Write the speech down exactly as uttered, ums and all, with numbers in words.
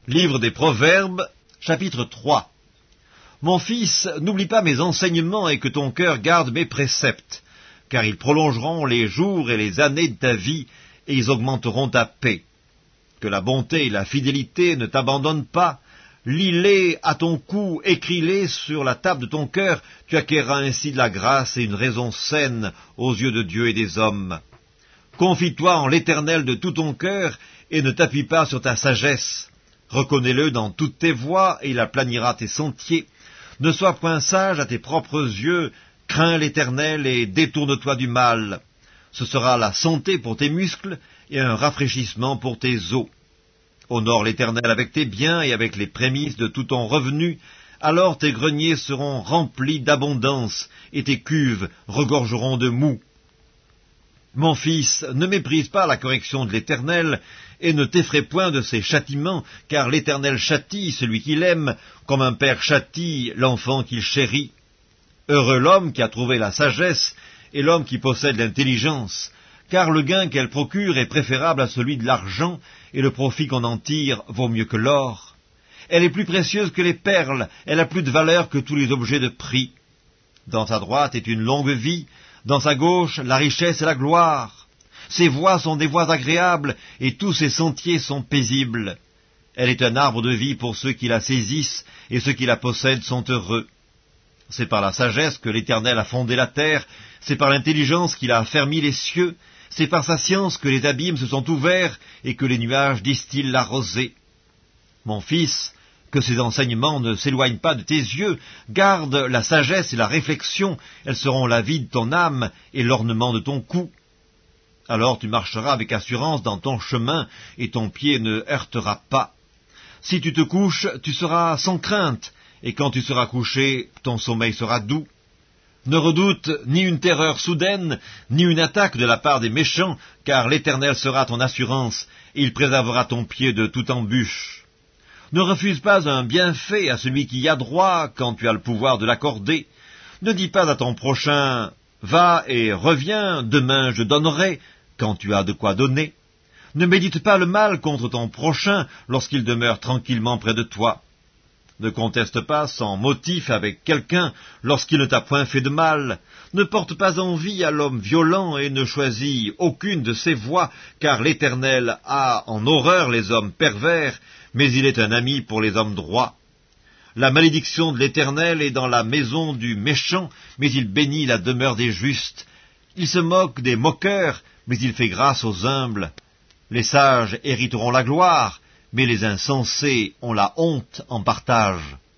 Livre des Proverbes, chapitre trois. Mon fils, n'oublie pas mes enseignements et que ton cœur garde mes préceptes, car ils prolongeront les jours et les années de ta vie, et ils augmenteront ta paix. Que la bonté et la fidélité ne t'abandonnent pas. Lis-les à ton cou, écris-les sur la table de ton cœur, tu acquerras ainsi de la grâce et une raison saine aux yeux de Dieu et des hommes. Confie-toi en l'Éternel de tout ton cœur, et ne t'appuie pas sur ta sagesse. Reconnais-le dans toutes tes voies, et il aplanira tes sentiers. Ne sois point sage à tes propres yeux, crains l'Éternel et détourne-toi du mal. Ce sera la santé pour tes muscles et un rafraîchissement pour tes os. Honore l'Éternel avec tes biens et avec les prémices de tout ton revenu, alors tes greniers seront remplis d'abondance, et tes cuves regorgeront de moût. Mon fils, ne méprise pas la correction de l'Éternel, et ne t'effraie point de ses châtiments, car l'Éternel châtie celui qu'il aime, comme un père châtie l'enfant qu'il chérit. Heureux l'homme qui a trouvé la sagesse, et l'homme qui possède l'intelligence, car le gain qu'elle procure est préférable à celui de l'argent, et le profit qu'on en tire vaut mieux que l'or. Elle est plus précieuse que les perles, elle a plus de valeur que tous les objets de prix. Dans sa droite est une longue vie, dans sa gauche la richesse et la gloire. Ses voies sont des voies agréables, et tous ses sentiers sont paisibles. Elle est un arbre de vie pour ceux qui la saisissent, et ceux qui la possèdent sont heureux. C'est par la sagesse que l'Éternel a fondé la terre, c'est par l'intelligence qu'il a affermi les cieux, c'est par sa science que les abîmes se sont ouverts, et que les nuages distillent la rosée. Mon fils, que ces enseignements ne s'éloignent pas de tes yeux, garde la sagesse et la réflexion, elles seront la vie de ton âme et l'ornement de ton cou. Alors tu marcheras avec assurance dans ton chemin, et ton pied ne heurtera pas. Si tu te couches, tu seras sans crainte, et quand tu seras couché, ton sommeil sera doux. Ne redoute ni une terreur soudaine, ni une attaque de la part des méchants, car l'Éternel sera ton assurance, et il préservera ton pied de toute embûche. Ne refuse pas un bienfait à celui qui y a droit, quand tu as le pouvoir de l'accorder. Ne dis pas à ton prochain, « Va et reviens, demain je donnerai », quand tu as de quoi donner. Ne médite pas le mal contre ton prochain lorsqu'il demeure tranquillement près de toi. Ne conteste pas sans motif avec quelqu'un lorsqu'il ne t'a point fait de mal. Ne porte pas envie à l'homme violent et ne choisis aucune de ses voies, car l'Éternel a en horreur les hommes pervers, mais il est un ami pour les hommes droits. La malédiction de l'Éternel est dans la maison du méchant, mais il bénit la demeure des justes. Il se moque des moqueurs, mais il fait grâce aux humbles. Les sages hériteront la gloire, mais les insensés ont la honte en partage.